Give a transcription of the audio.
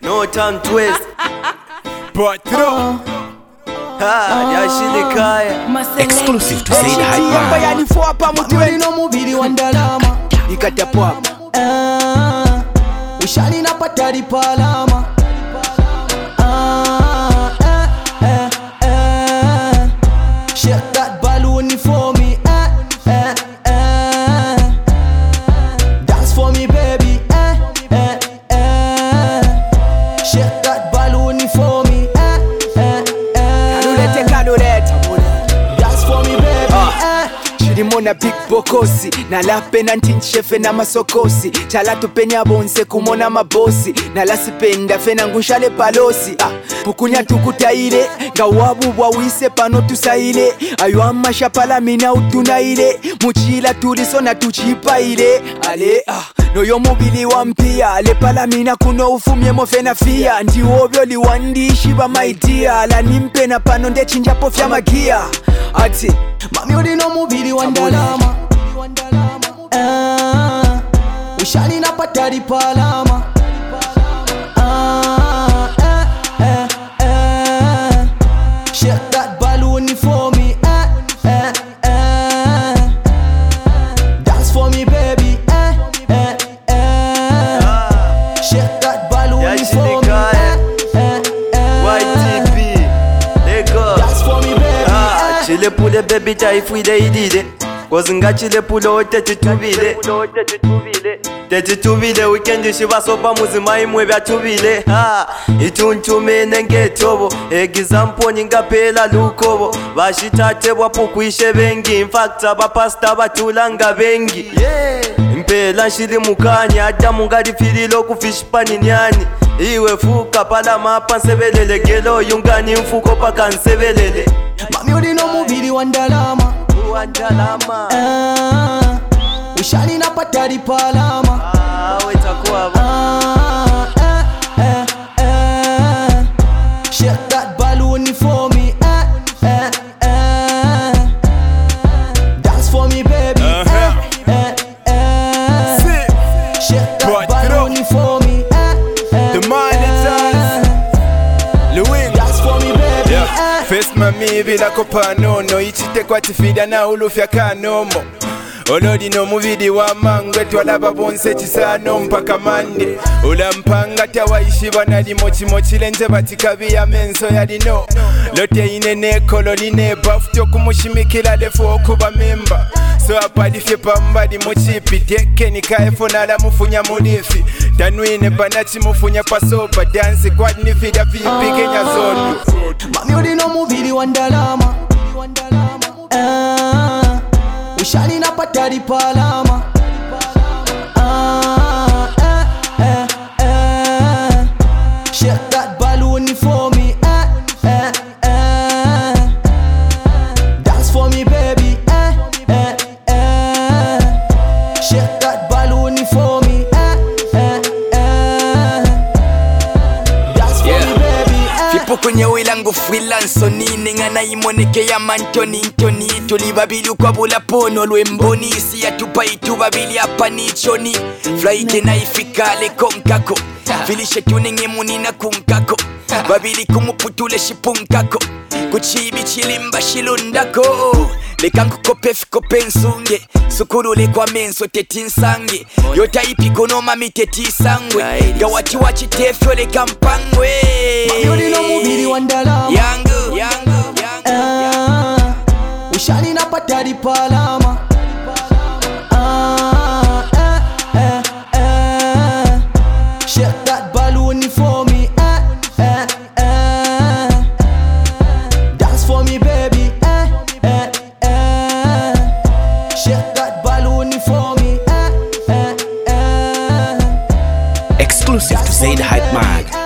no time to waste. Patron. Exclusive to say the hype man. Yani fuapa mutwe no mubiri wandalama. Ikatapo hapa. Ushani na patari palama. Shake that balloon for me. Dance for me, baby. Shake that balloon for me. Dance for me, baby. Shirimona big bokosi na lapena ntinchefe na masokosi chalatu penya bonse kumona mabosi na lasipenda fena ngushale palosi pukunya tukutaire nga wabubwa wise pano tusaire ayo amasha pala mina utunaire muchila tuliso na tuchipaire ale noyo mubili wampia ale pala mina kuno ufumye mofena fia ndi wobyo liwandishi ba my dear la nimpe na pano nde chinjapo fya magia ati mami uli no mubili wandalama. Ushani na patari palama. Shake that balloon for me. Dance for me, baby. Shake that balloon for me. YTP, let go. Dance for me, baby. Chile pule baby taifwide idide Kozinga chile pule otete tubile Tete tubile weekend shiba sopa muzima imwe bya tubile Ituntume nenge tobo Example nyinga pela lukobo Bashitate bwapo kuishe bengi In fact abapasta batulanga bengi Mpela shili mukanya Adamu ngari fililo kufishipani nyani Iwe fuka pala mapa nsebelele Gelo yungani mfuko paka nsebelele Mami uli no mubili wandalama. Ushani na patari palama. Shake that balloon for me. Dance for me, baby. Shake that balloon for me. The man is Louis. Dance for me, baby. Face mami bila kopanono ichite kwa tifida na ulufya kanomo Olodi no muvidi wa mangwe twalaba bonse chisano mpaka mande Ulampanga tawaishi banali mochi lenze batikabi ya menso yalino Lote inene kololine bafutyo kumushimikila lefu okuba memba So apadifye pambadi mochipi Teke nikaefo nala mufunya mulifi Tanwine banachi mufunya pasopa Dansi kwa nifida vipi kenya zonu Mami uli no mubili wandalama. Ushani na patari palama. Shake that balloon for me. Dance for me, baby. Shake that balloon for me. Dance for me, baby. Fipo kwenye wilangu freelance nini ngana imoneke ya mantoni ntoni tulibabili kwa bula pono lwemboni isi ya tupa itu babili hapa nichoni Flight na ifikale konkako Filishe tuninge munina kunkako Babili kumuputule shipunkako Kuchibi chilimba shilundako Lekangu kope fiko pensunge Sukurule kwa menso teti nsange Yota ipiko no mami teti sangwe Gawati wachi tefyo leka mpangwe Mami uli no mubili wandalama. Yangu Ushani na patari palama. Shake that balloon for me. Dance for me, baby. Shake that balloon for me. Exclusive to say the hype man.